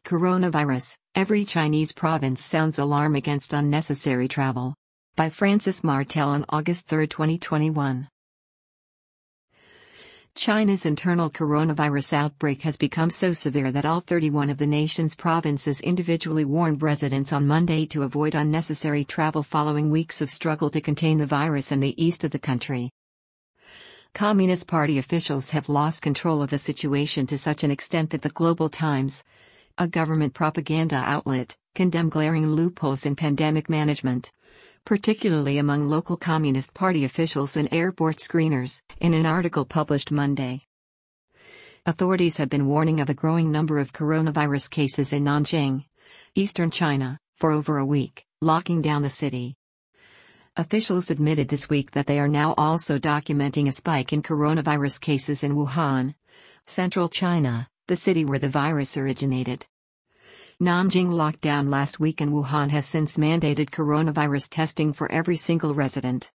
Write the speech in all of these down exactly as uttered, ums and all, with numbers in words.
Coronavirus, every Chinese province sounds alarm against unnecessary travel. By Francis Martel on August third, twenty twenty-one. China's internal coronavirus outbreak has become so severe that all thirty-one of the nation's provinces individually warned residents on Monday to avoid unnecessary travel following weeks of struggle to contain the virus in the east of the country. Communist Party officials have lost control of the situation to such an extent that the Global Times, a government propaganda outlet, condemned glaring loopholes in pandemic management, particularly among local Communist Party officials and airport screeners, in an article published Monday. Authorities have been warning of a growing number of coronavirus cases in Nanjing, eastern China, for over a week, locking down the city. Officials admitted this week that they are now also documenting a spike in coronavirus cases in Wuhan, central China, the city where the virus originated. Nanjing locked down last week and Wuhan has since mandated coronavirus testing for every single resident.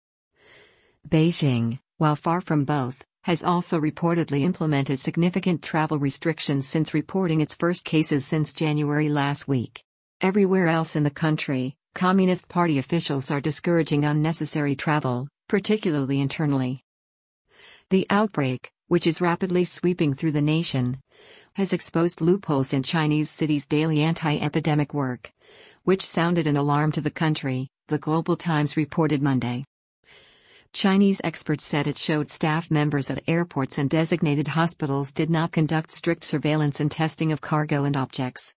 Beijing, while far from both, has also reportedly implemented significant travel restrictions since reporting its first cases since January last week. Everywhere else in the country, Communist Party officials are discouraging unnecessary travel, particularly internally. The outbreak, which is rapidly sweeping through the nation, has exposed loopholes in Chinese cities' daily anti-epidemic work, which sounded an alarm to the country, the Global Times reported Monday. Chinese experts said it showed staff members at airports and designated hospitals did not conduct strict surveillance and testing of cargo and objects.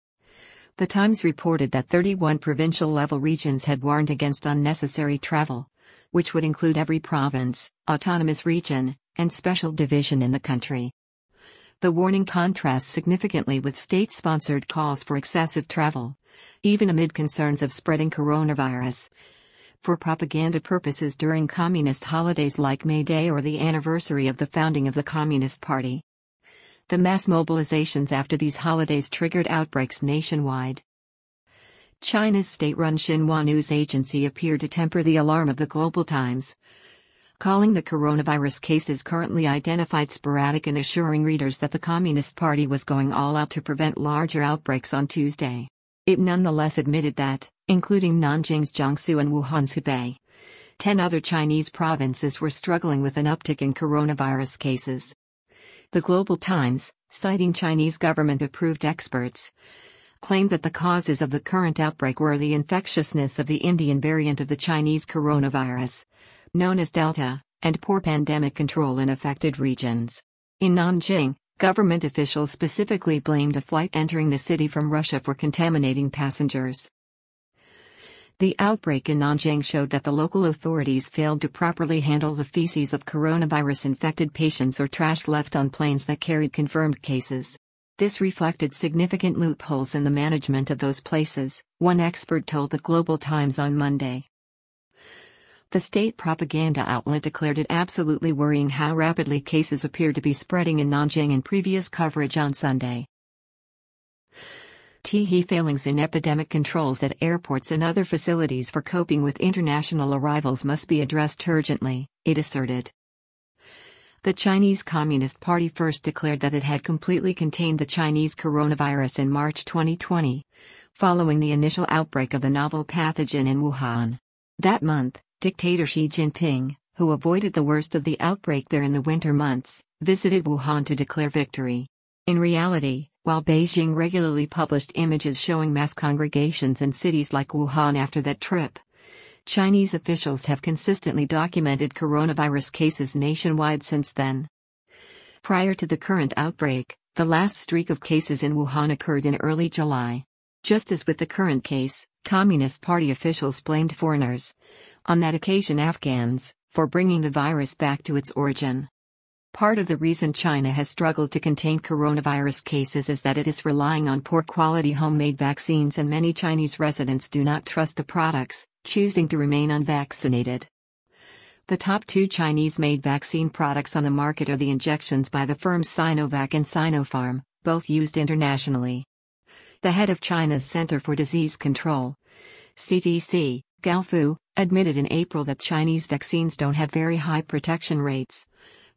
The Times reported that thirty-one provincial-level regions had warned against unnecessary travel, which would include every province, autonomous region, and special division in the country. The warning contrasts significantly with state-sponsored calls for excessive travel, even amid concerns of spreading coronavirus, for propaganda purposes during communist holidays like May Day or the anniversary of the founding of the Communist Party. The mass mobilizations after these holidays triggered outbreaks nationwide. China's state-run Xinhua news agency appeared to temper the alarm of the Global Times, calling the coronavirus cases currently identified sporadic and assuring readers that the Communist Party was going all out to prevent larger outbreaks on Tuesday. It nonetheless admitted that, including Nanjing's Jiangsu and Wuhan's Hubei, ten other Chinese provinces were struggling with an uptick in coronavirus cases. The Global Times, citing Chinese government-approved experts, claimed that the causes of the current outbreak were the infectiousness of the Indian variant of the Chinese coronavirus, known as Delta, and poor pandemic control in affected regions. In Nanjing, government officials specifically blamed a flight entering the city from Russia for contaminating passengers. The outbreak in Nanjing showed that the local authorities failed to properly handle the feces of coronavirus-infected patients or trash left on planes that carried confirmed cases. This reflected significant loopholes in the management of those places, one expert told the Global Times on Monday. The state propaganda outlet declared it absolutely worrying how rapidly cases appeared to be spreading in Nanjing in previous coverage on Sunday. Tihe failings in epidemic controls at airports and other facilities for coping with international arrivals must be addressed urgently, it asserted. The Chinese Communist Party first declared that it had completely contained the Chinese coronavirus in March twenty twenty, following the initial outbreak of the novel pathogen in Wuhan. That month, dictator Xi Jinping, who avoided the worst of the outbreak there in the winter months, visited Wuhan to declare victory. In reality, while Beijing regularly published images showing mass congregations in cities like Wuhan after that trip, Chinese officials have consistently documented coronavirus cases nationwide since then. Prior to the current outbreak, the last streak of cases in Wuhan occurred in early July. Just as with the current case, Communist Party officials blamed foreigners, on that occasion Afghans, for bringing the virus back to its origin. Part of the reason China has struggled to contain coronavirus cases is that it is relying on poor-quality homemade vaccines, and many Chinese residents do not trust the products, choosing to remain unvaccinated. The top two Chinese-made vaccine products on the market are the injections by the firms Sinovac and Sinopharm, both used internationally. The head of China's Center for Disease Control, C D C, Gao Fu, admitted in April that Chinese vaccines don't have very high protection rates,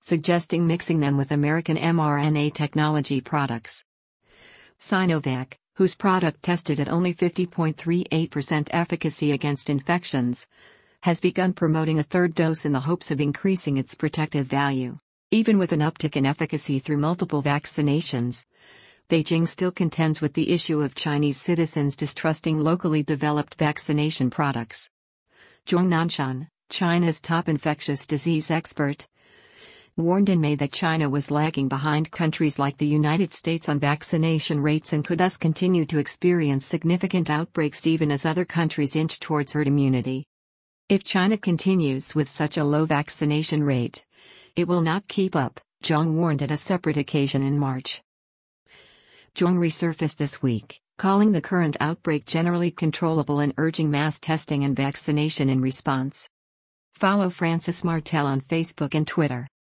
suggesting mixing them with American mRNA technology products. Sinovac, whose product tested at only fifty point three eight percent efficacy against infections, has begun promoting a third dose in the hopes of increasing its protective value. Even with an uptick in efficacy through multiple vaccinations, Beijing still contends with the issue of Chinese citizens distrusting locally developed vaccination products. Zhong Nanshan, China's top infectious disease expert, warned in May that China was lagging behind countries like the United States on vaccination rates and could thus continue to experience significant outbreaks even as other countries inch towards herd immunity. If China continues with such a low vaccination rate, it will not keep up, Zhong warned at a separate occasion in March. Zhong resurfaced this week, calling the current outbreak generally controllable and urging mass testing and vaccination in response. Follow Francis Martel on Facebook and Twitter.